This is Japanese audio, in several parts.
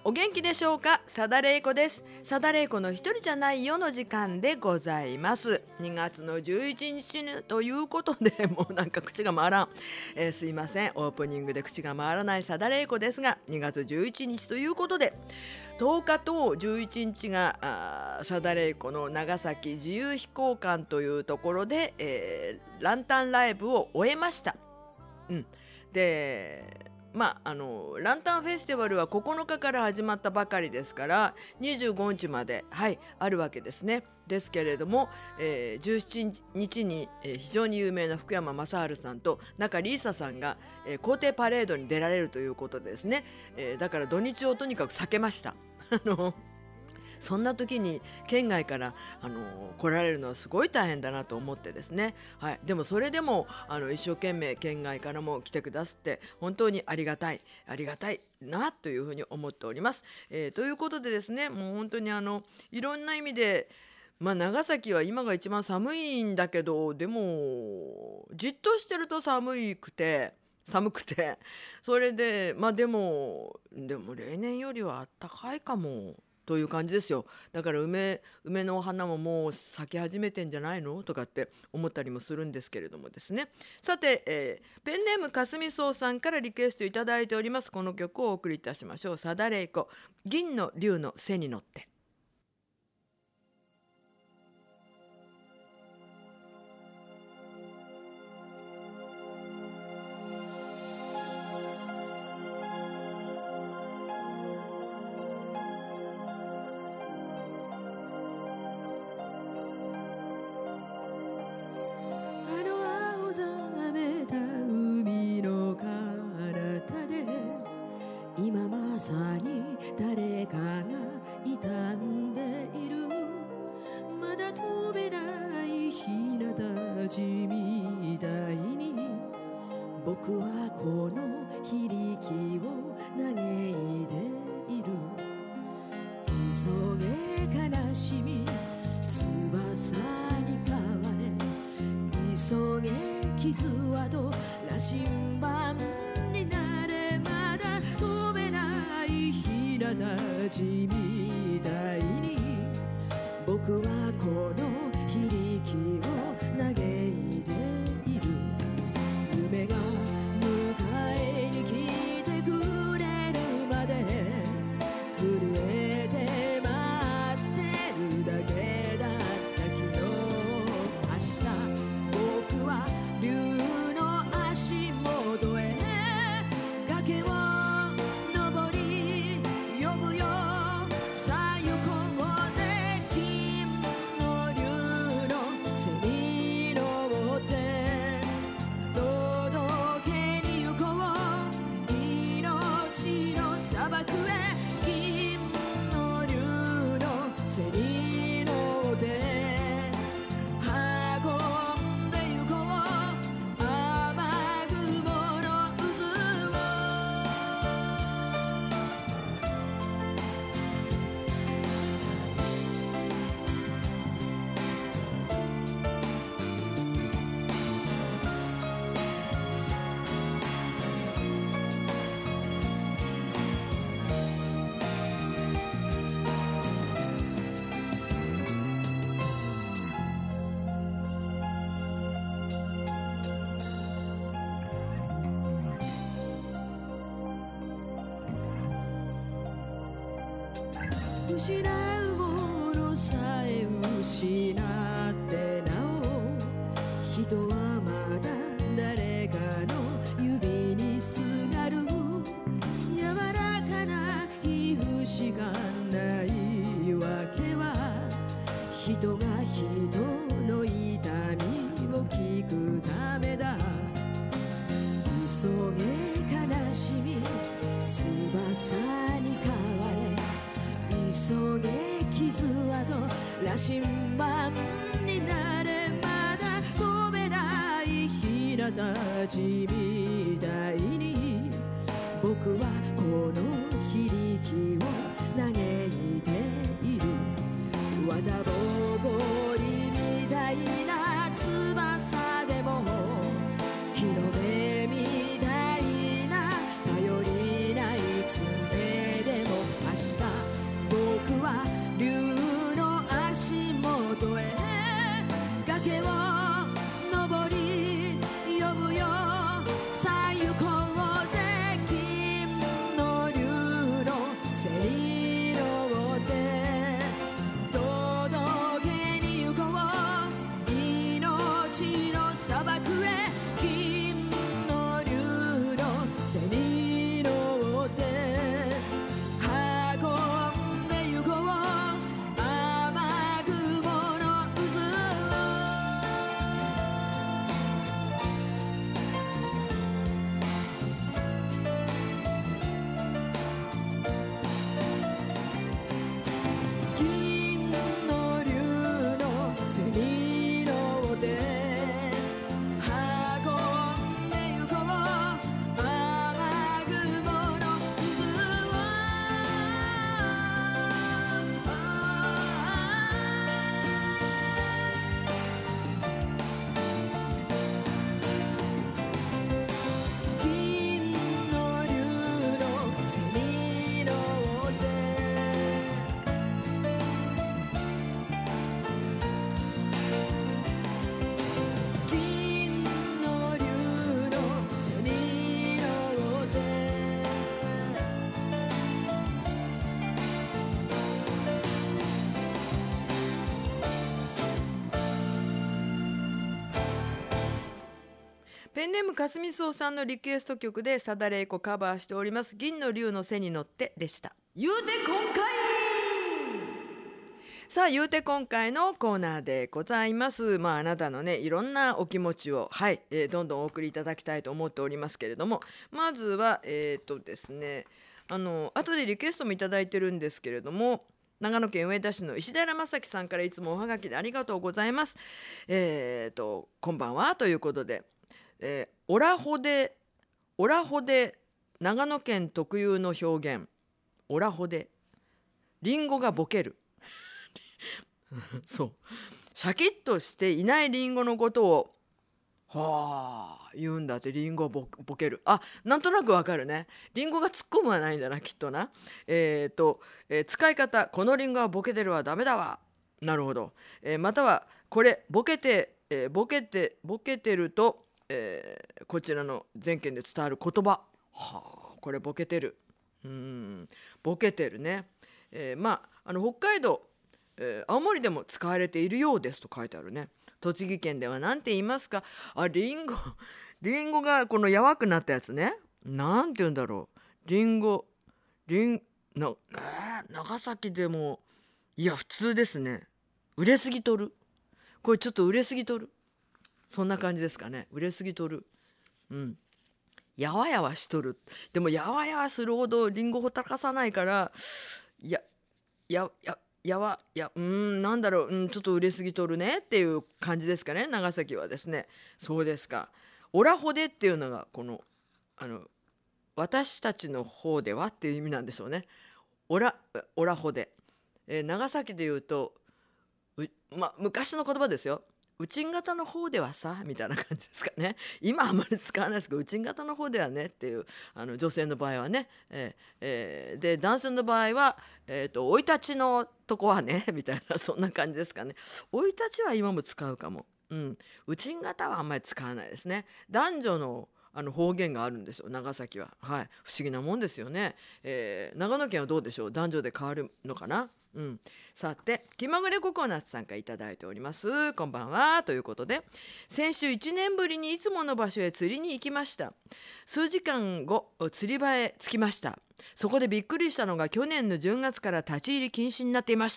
お元気でしょうか。さだれいこです。さだれいこの一人じゃないよの時間でございます。2月の11日ということでもうなんか口が回らん、すいません。オープニングで口が回らないさだれいこですが、2月11日ということで10日と11日がさだれいこの長崎自由飛行館というところで、ランタンライブを終えました。でランタンフェスティバルは9日から始まったばかりですから25日まで、あるわけですね。ですけれども、17日に、非常に有名な福山雅治さんと中里依紗さんが、校庭パレードに出られるということですね。だから土日をとにかく避けました。そんな時に県外から来られるのはすごい大変だなと思ってですね、でもそれでも一生懸命県外からも来てくださって本当にありがたいなというふうに思っております。ということでですね、もう本当にいろんな意味で長崎は今が一番寒いんだけど、でもじっとしてると寒くてそれででも例年よりはあったかいかもという感じですよ。だから梅のお花ももう咲き始めてんじゃないのとかって思ったりもするんですけれどもですね。さて、ペンネームかすみそうさんからリクエストいただいております。この曲をお送りいたしましょう。さだれいこ、銀の龍の背に乗って。 今まさに誰かが傷んでいる、まだ飛べないひなたちみたいに僕はこの非力を嘆いている。急げ悲しみ翼に変われ、急げ傷跡羅針盤になれ、まだ飛べないひなたちみたいに僕はこの非力を嘆いている。夢が迎えに来てくれるまで震えて待ってるだけだった昨日明日、僕は竜の足元へ崖を登り呼ぶよ、さあ行こうぜ金の竜の背に乗って届けに行こう命の砂漠へ、銀の竜の背に乗って運んで行こう雨雲の渦を。失うものさえ失ってなお、人はまだ誰かの指にすがる、柔らかな皮膚しかないわけは人が人の痛みを聞くためだ。急げ悲しみ翼に変われ、急げ傷跡羅針盤になれ、まだ飛べないひなたちみたいに僕はこの非力を嘆いている。わたぼこりみたいな翼でも木の芽みたいな頼りない爪でも明日背に乗って運んでゆこう雨雲の渦を銀の竜の背に乗って銀の竜の背に乗ってペンネームかすみそうさんのリクエスト曲でさだれいこカバーしております銀の竜の背に乗ってでした。 言うて今回さあ言うて今回のコーナーでございます。あなたのねいろんなお気持ちをどんどんお送りいただきたいと思っておりますけれども、まずはですね後でリクエストもいただいてるんですけれども、長野県上田市の石平正樹さんからいつもおはがきでありがとうございます。こんばんはということで、オラホで長野県特有の表現、オラホでリンゴがボケるそう、シャキッとしていないリンゴのことを言うんだって。リンゴボケる、なんとなくわかるね。リンゴが突っ込むはないんだなきっとな。使い方、このリンゴはボケてるはダメだわ。なるほど。またはこれボケてると、こちらの全県で伝わる言葉、これボケてる、ボケてるね。北海道、青森でも使われているようですと書いてあるね。栃木県では何て言いますか。リンゴがこのやわくなったやつね、なんて言うんだろう。長崎でもいや普通ですね。売れすぎとる、これちょっと売れすぎとる、そんな感じですかね。売れすぎとる、やわやわしとる。でもやわやわするほどリンゴほったらかさないから、なんだろう、ちょっと売れすぎとるねっていう感じですかね、長崎はですね。そうですか。オラホでっていうのがこの私たちの方ではっていう意味なんでしょうね。オラホで、長崎で言うと昔の言葉ですよ。内型の方ではさみたいな感じですかね。今あまり使わないですけど、内型の方ではねっていう、女性の場合はね、で男性の場合は生い立ちのとこはねみたいな、そんな感じですかね。生い立ちは今も使うかも。内型はあんまり使わないですね。男女の方言があるんですよ長崎は。不思議なもんですよね。長野県はどうでしょう、男女で変わるのかな。さて気まぐれココナッツさんからいただいております。こんばんはということで、先週1年ぶりにいつもの場所へ釣りに行きました。数時間後釣り場へ着きました。そこでびっくりしたのが去年の10月から立ち入り禁止になっていました。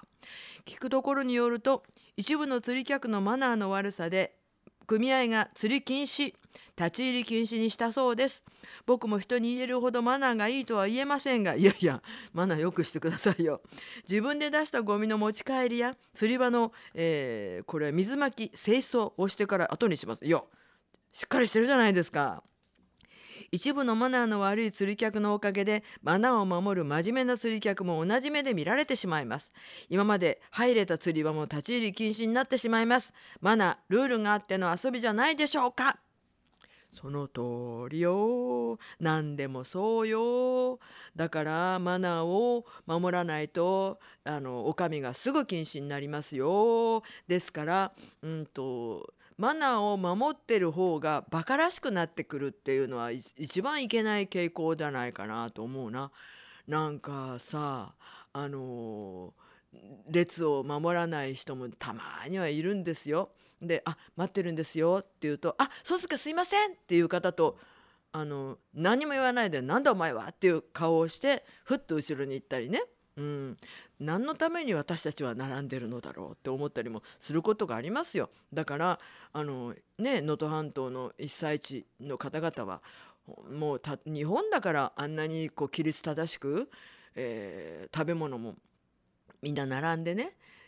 聞くところによると一部の釣り客のマナーの悪さで組合が釣り禁止、立ち入り禁止にしたそうです。僕も人に言えるほどマナーがいいとは言えませんが、いやマナーよくしてくださいよ。自分で出したゴミの持ち帰りや釣り場の、これ水まき清掃をしてから後にします。いやしっかりしてるじゃないですか。一部のマナーの悪い釣り客のおかげでマナーを守る真面目な釣り客も同じ目で見られてしまいます。今まで入れた釣り場も立ち入り禁止になってしまいます。マナールールがあっての遊びじゃないでしょうか。その通りよ。何でもそうよ。だからマナーを守らないとお上がすぐ禁止になりますよ。ですからマナーを守ってる方がバカらしくなってくるっていうのは一番いけない傾向じゃないかなと思うな。なんかさ列を守らない人もたまにはいるんですよ。で待ってるんですよって言うとそうですかすいませんっていう方と何も言わないでなんだお前はっていう顔をしてふっと後ろに行ったりね、何のために私たちは並んでるのだろうって思ったりもすることがありますよ。だから能登半島の被災地の方々はもう日本だからあんなに規律正しく、食べ物もみんな並んでね、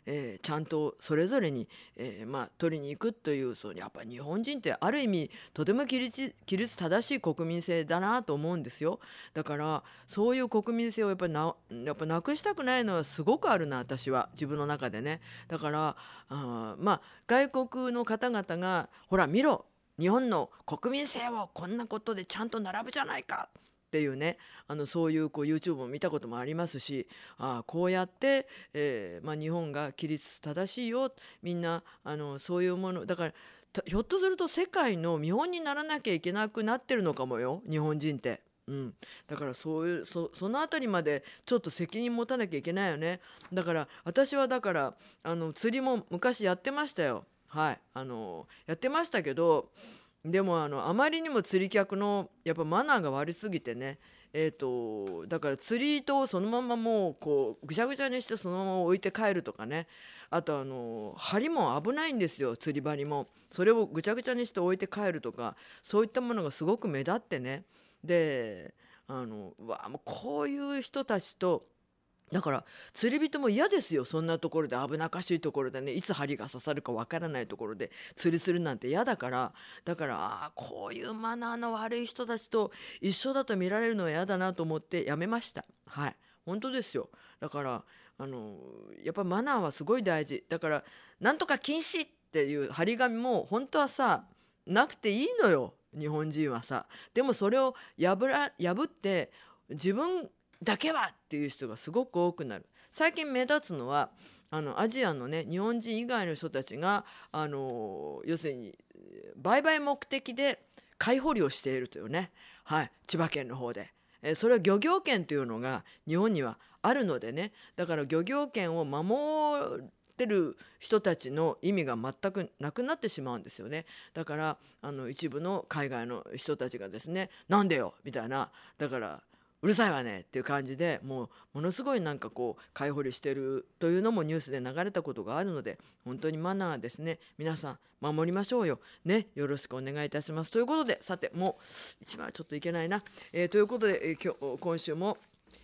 ちゃんとそれぞれに、取りに行くという、やっぱり日本人ってある意味とても規律正しい国民性だなと思うんですよ。だからそういう国民性をやっぱなくしたくないのはすごくあるな、私は自分の中でね。だから外国の方々がほら見ろ、日本の国民性をこんなことでちゃんと並ぶじゃないかっていうね、そういう YouTube を見たこともありますし、こうやって、日本が規律正しいよ、みんなそういうものだから、ひょっとすると世界の見本にならなきゃいけなくなってるのかもよ、日本人って。だからそのあたりまでちょっと責任持たなきゃいけないよね。だから私は釣りも昔やってましたよ。はい、やってましたけど、でもあまりにも釣り客のやっぱマナーが悪すぎてね、だから釣り糸をそのままもうこうぐちゃぐちゃにしてそのまま置いて帰るとかね、あと針も危ないんですよ、釣り針も。それをぐちゃぐちゃにして置いて帰るとか、そういったものがすごく目立ってね。でもうこういう人たちと、だから釣り人も嫌ですよ、そんなところで危なっかしいところでね、いつ針が刺さるかわからないところで釣りするなんて嫌だから。だからこういうマナーの悪い人たちと一緒だと見られるのは嫌だなと思ってやめました。はい、本当ですよ。だからやっぱマナーはすごい大事だから、なんとか禁止っていう張り紙も本当はさなくていいのよ、日本人はさ。でもそれを破って自分だけはっていう人がすごく多くなる。最近目立つのはアジアのね、日本人以外の人たちが要するに売買目的で貝掘りをしているというね、はい、千葉県の方で、それは漁業権というのが日本にはあるのでね、だから漁業権を守ってる人たちの意味が全くなくなってしまうんですよね。だから一部の海外の人たちがですね、なんでよみたいな、だからうるさいわねっていう感じで、ものすごい買い掘りしてるというのもニュースで流れたことがあるので、本当にマナーですね、皆さん守りましょうよね。よろしくお願いいたしますということで、さてもう一番はちょっといけないな、ということで、今週も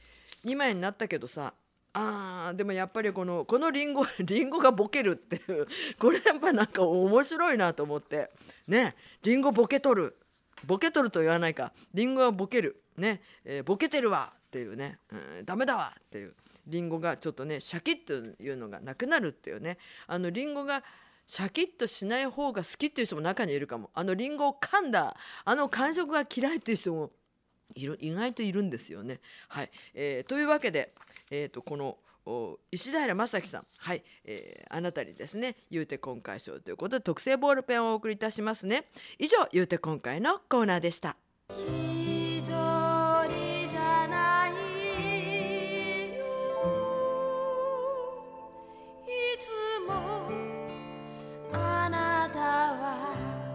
2枚になったけどさ、でもやっぱりこのリンゴがボケるっていう、これやっぱ面白いなと思ってね。リンゴボケとると言わないか、リンゴはボケるね、ボケてるわっていうね、ダメだわっていう、リンゴがちょっとねシャキッというのがなくなるっていうね。リンゴがシャキッとしない方が好きっていう人も中にいるかも。リンゴを噛んだ感触が嫌いっていう人も意外といるんですよね。はい、というわけで、この石平正樹さん、はい、あなたにですね、言うて今回賞ということで特製ボールペンをお送りいたしますね。以上、言うて今回のコーナーでした。 一人じゃないよ、いつもあなたは。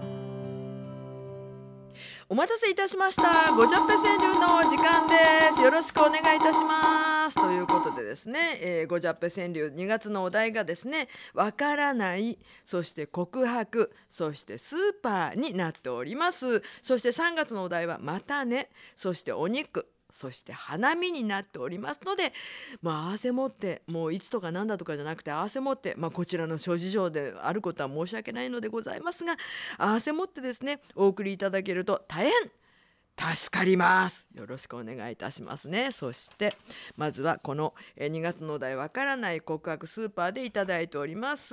お待たせいたしました。ごじゃっぺ川柳の時間です。よろしくお願いいたしますということでですね、ごじゃっぺ川柳2月のお題がですね、わからない、そして告白、そしてスーパーになっております。そして3月のお題はまたね、そしてお肉、そして花見になっておりますので、合わせ持って、もういつとかなんだとかじゃなくて合わせ持って、こちらの諸事情であることは申し訳ないのでございますが、合わせ持ってですねお送りいただけると大変助かります。よろしくお願いいたしますね。そしてまずはこの2月のお題わからない告白スーパーでいただいております。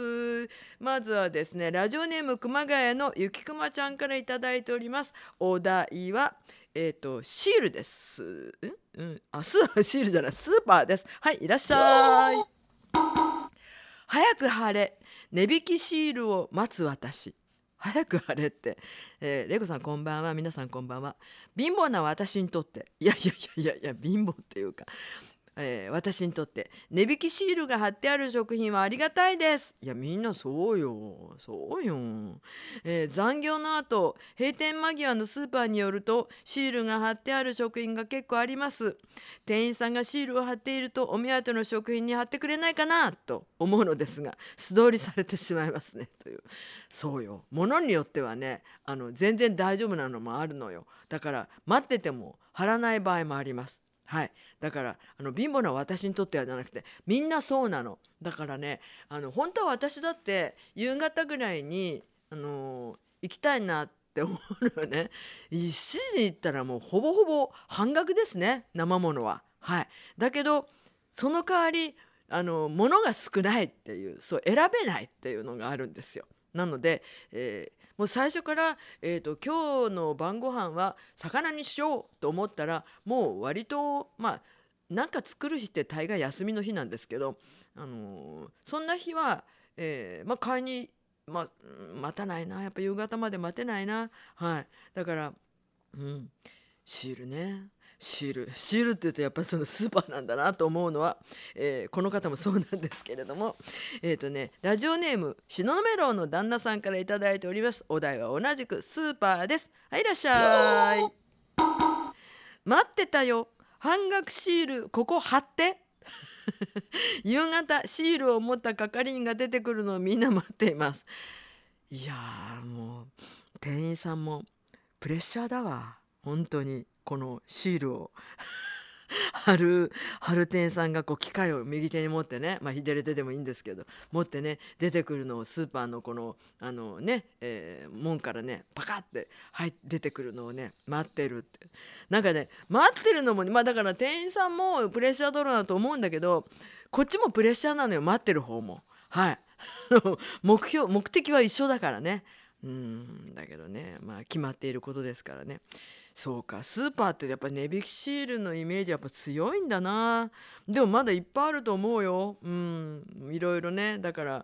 まずはですね、ラジオネーム熊谷のゆきくまちゃんからいただいております。お題はシールです。シールじゃない、スーパーです。はい、いらっしゃい。早く晴れ、値引きシールを待つ私。早く晴れって、レゴさんこんばんは、皆さんこんばんは。貧乏な私にとって、いや貧乏っていうか、私にとって値引きシールが貼ってある食品はありがたいです。いやみんなそうよ。残業の後閉店間際のスーパーによるとシールが貼ってある食品が結構あります。店員さんがシールを貼っているとお目当ての食品に貼ってくれないかなと思うのですが、素通りされてしまいますねという。そうよ、物によってはね全然大丈夫なのもあるのよ。だから待ってても貼らない場合もあります。 はい、だから貧乏な私にとってはじゃなくてみんなそうなの。だからね本当は私だって夕方ぐらいに行きたいなって思うのよね。7時に行ったらもうほぼほぼ半額ですね、生ものは。はい、だけどその代わり物が少ないっていう、そう選べないっていうのがあるんですよ。なので、もう最初から、今日の晩ご飯は魚にしようと思ったらもう割となんか作る日って大概休みの日なんですけど、そんな日は、買いに、待たないな、やっぱ夕方まで待てないな。はい、だから、うん、シールね。シールって言うとやっぱりそのスーパーなんだなと思うのは、この方もそうなんですけれども、ラジオネーム東雲メロウの旦那さんからいただいております。お題は同じくスーパーです。はい、いらっしゃい。待ってたよ、半額シールここ貼って夕方シールを持った係員が出てくるのをみんな待っています。いやー、もう店員さんもプレッシャーだわ、本当に。このシールを貼る店員さんがこう機械を右手に持ってね、左手でもいいんですけど持ってね出てくるのを、スーパーのこの門からねパカッて出てくるのをね待ってるって、なんかね待ってるのも、だから店員さんもプレッシャーだろうなと思うんだけど、こっちもプレッシャーなのよ、待ってる方も。はい目的は一緒だからね。だけどね、決まっていることですからね。そうか、スーパーってやっぱり値引きシールのイメージやっぱ強いんだな。でもまだいっぱいあると思うよ。いろいろね。だから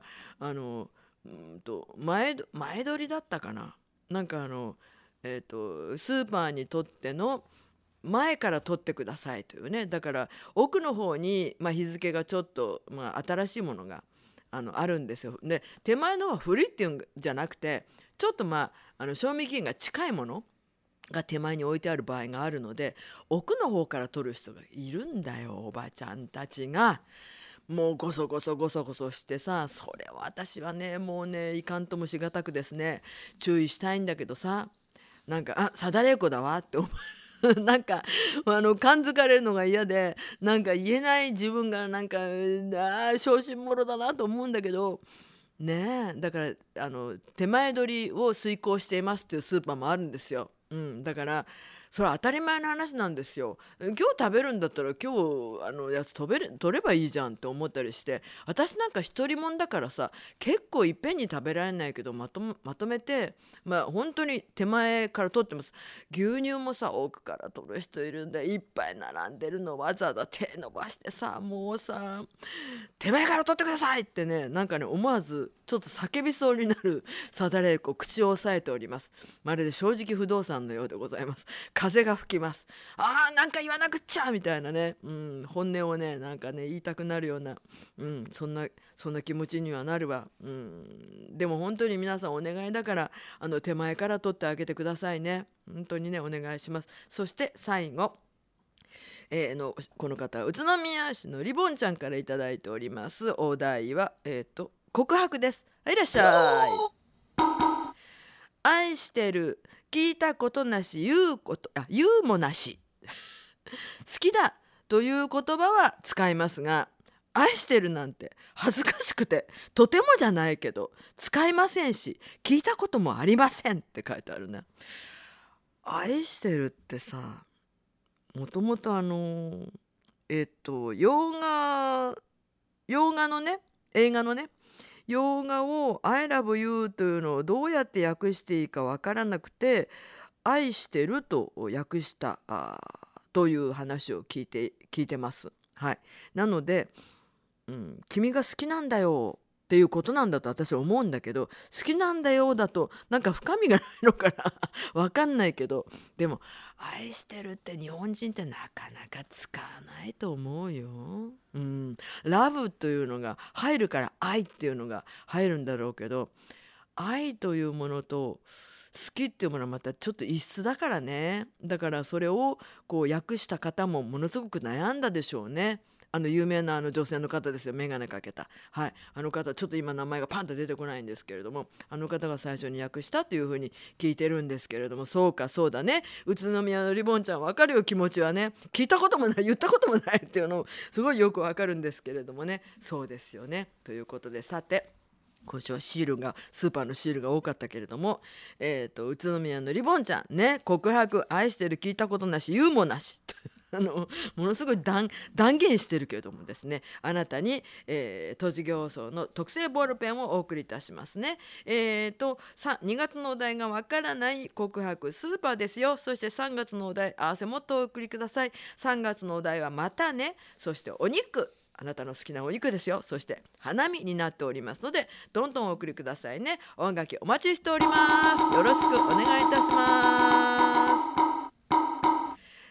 前取りだったかな、なんかスーパーにとっての前から取ってくださいというね。だから奥の方に、日付がちょっと、新しいものがあるんですよ。で手前のは古いっていうんじゃなくて、ちょっと賞味期限が近いものが手前に置いてある場合があるので、奥の方から取る人がいるんだよ、おばちゃんたちが。もうゴソゴソゴソゴソしてさ、それは私はねもうねいかんともしがたくですね注意したいんだけどさ、なんかサダレーコだわって思うなんか感づかれるのが嫌で、なんか言えない自分がなんか小心者だなと思うんだけどね。だから手前取りを遂行していますっていうスーパーもあるんですよ。だからそれは当たり前の話なんですよ。今日食べるんだったら今日やつ取ればいいじゃんって思ったりして、私なんか一人もんだからさ、結構いっぺんに食べられないけどまとめて、本当に手前から取ってます。牛乳もさ奥から取る人いるんで、いっぱい並んでるのわざわざ手伸ばしてさ、もうさ手前から取ってくださいってね、なんかね思わずちょっと叫びそうになるサダレーコ、口を押さえております。まるで正直不動産のようでございます。風が吹きます。なんか言わなくっちゃみたいなね、本音をねなんかね言いたくなるような、そんな気持ちにはなるわ。でも本当に皆さんお願いだから手前から取ってあげてくださいね。本当にねお願いします。そして最後、この方は宇都宮市のリボンちゃんからいただいております。お題は告白です。いらっしゃい。愛してる、聞いたことなし、言うもなし好きだという言葉は使いますが、愛してるなんて恥ずかしくてとてもじゃないけど使いませんし、聞いたこともありませんって書いてあるね。愛してるってさ、もともと洋画のね、映画のね、洋画を I love you というのをどうやって訳していいかわからなくて、愛してると訳したという話を聞いてます。はい、なので、君が好きなんだよっていうことなんだと私は思うんだけど、好きなんだよだとなんか深みがないのかなわかんないけど、でも愛してるって日本人ってなかなか使わないと思うよ。ラブというのが入るから愛っていうのが入るんだろうけど、愛というものと好きっていうものはまたちょっと異質だからね。だからそれをこう訳した方もものすごく悩んだでしょうね。 有名な女性の方ですよ、眼鏡かけた。はい、あの方ちょっと今名前がパンと出てこないんですけれども、あの方が最初に訳したというふうに聞いてるんですけれども、そうかそうだね、宇都宮のリボンちゃん分かるよ、気持ちはね。聞いたこともない、言ったこともないっていうのすごいよく分かるんですけれどもね。そうですよね。ということで、さて今週はシールが、スーパーのシールが多かったけれども、宇都宮のリボンちゃんね、告白、愛してる、聞いたことなし、言うもなしものすごい断言してるけれどもですね、あなたに、栃木放送の特製ボールペンをお送りいたしますね。2月のお題がわからない告白、スーパーですよ。そして3月のお題、合わせもっとお送りください。3月のお題はまたね、そしてお肉、あなたの好きなお肉ですよ。そして花見になっておりますので、どんどんお送りくださいね。おはがきお待ちしております。よろしくお願いいたします。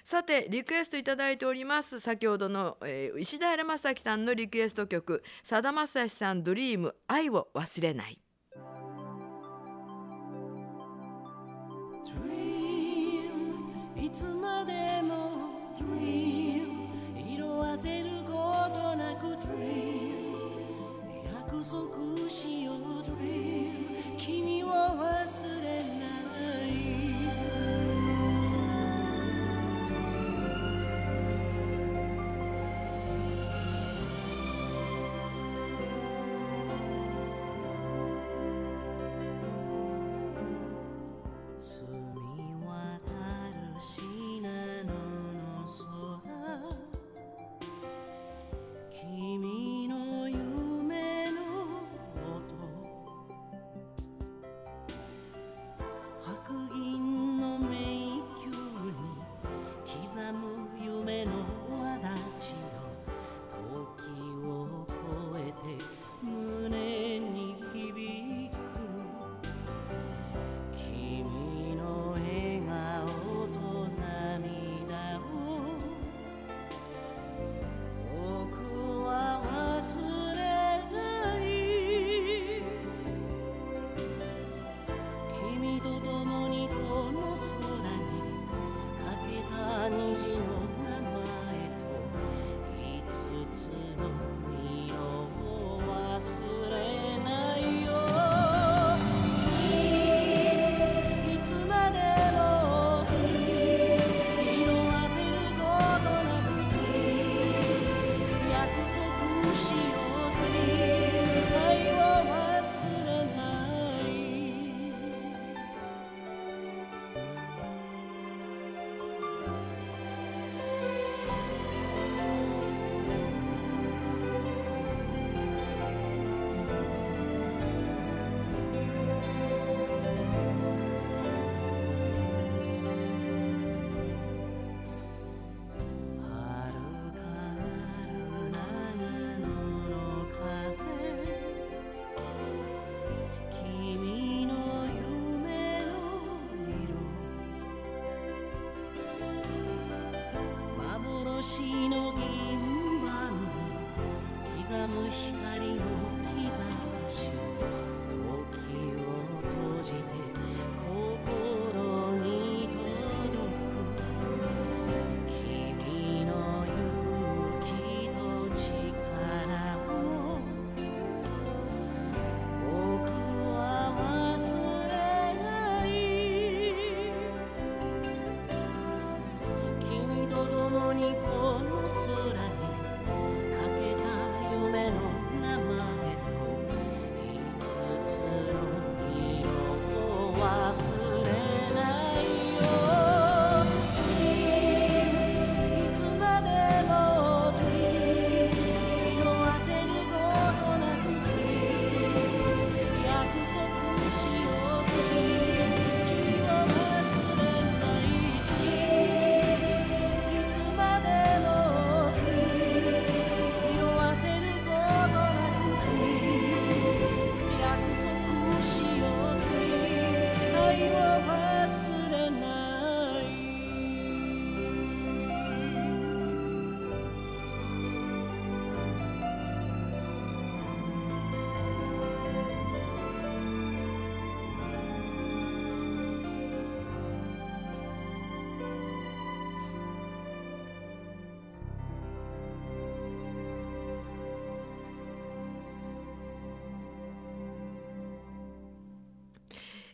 さてリクエストいただいております。先ほどの、石田正樹さんのリクエスト曲、さだまさしさん、ドリーム、愛を忘れない。 いつまでも Dream 色あせることなく Dream 約束しよう Dream 君を忘れない愛を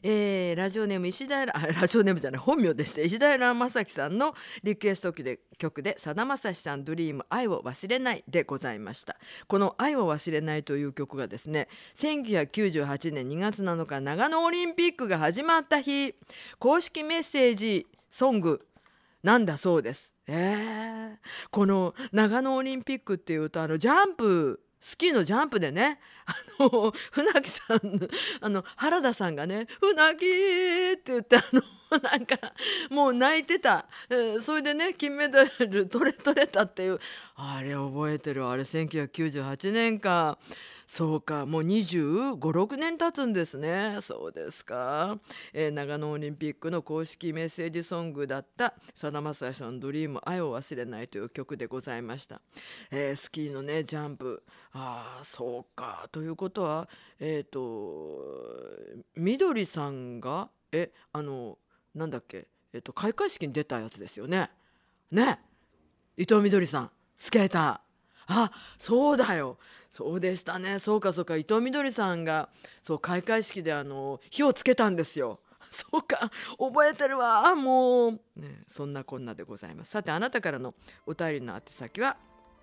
ラジオネームラジオネームじゃない本名でして、石平正樹さんのリクエスト曲でさだまさしさんドリーム愛を忘れないでございました。この愛を忘れないという曲がですね、1998年2月7日長野オリンピックが始まった日、公式メッセージソングなんだそうです。この長野オリンピックっていうとジャンプスキーのジャンプでね、船木さん原田さんがね船木って言ってなんかもう泣いてた、それでね金メダル取れたっていう、あれ覚えてる。あれ1998年か。そうか、もう25、6年経つんですね。そうですか。長野オリンピックの公式メッセージソングだったさだまさしさんのドリーム愛を忘れないという曲でございました。スキーのねジャンプ、そうか。ということはみどりさんがなんだっけ、開会式に出たやつですよね。伊藤みどりさんスケーター。そうだよ、そうでしたね。そうか伊藤みどりさんがそう開会式で火をつけたんですよ。そうか、覚えてるわ。もう、そんなこんなでございます。さて、あなたからのお便りの宛先は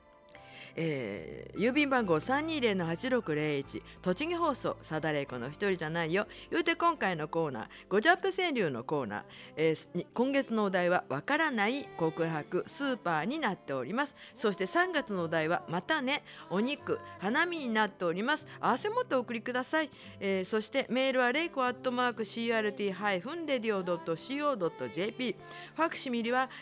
郵便番号 320-8601 栃木放送さだれいこの一人じゃないよ。言うて今回のコーナーごジャップ川柳のコーナー、今月のお題はわからない告白スーパーになっております。そして3月のお題はまたねお肉花見になっております。合わせ持ってお送りください。そしてメールはれいこ@crt-radio.co.jp、 ファクシミリは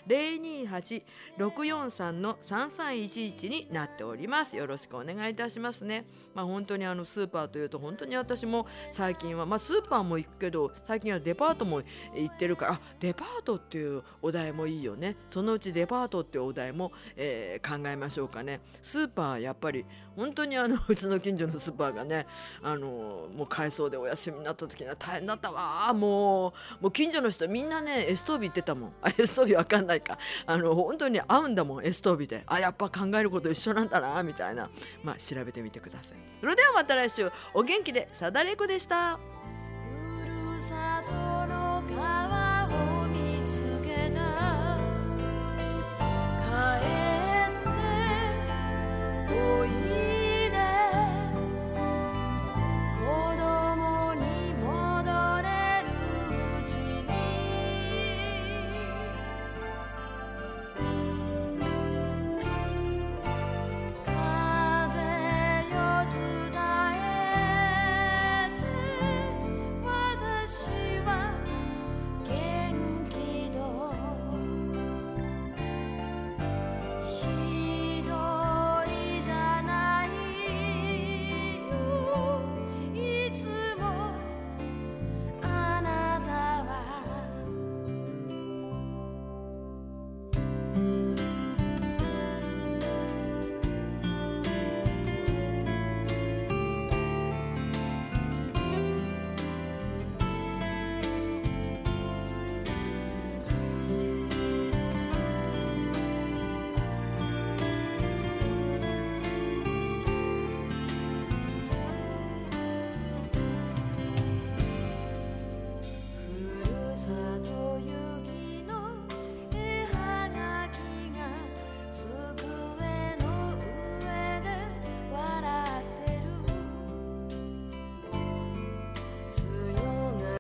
028-643-3311 になっております。よろしくお願いいたしますね。本当にスーパーというと本当に私も最近は、スーパーも行くけど最近はデパートも行ってるから、デパートっていうお題もいいよね。そのうちデパートっていうお題も、考えましょうかね。スーパーやっぱり本当にうちの近所のスーパーがねもう改装でお休みになった時には大変だったわ。もう近所の人みんなねエストービ行ってたもん。エストービわかんないか。本当に合うんだもんエストービで。やっぱ考えること一緒なんだなみたいな。調べてみてください。それではまた来週。お元気で。さだれいこでした。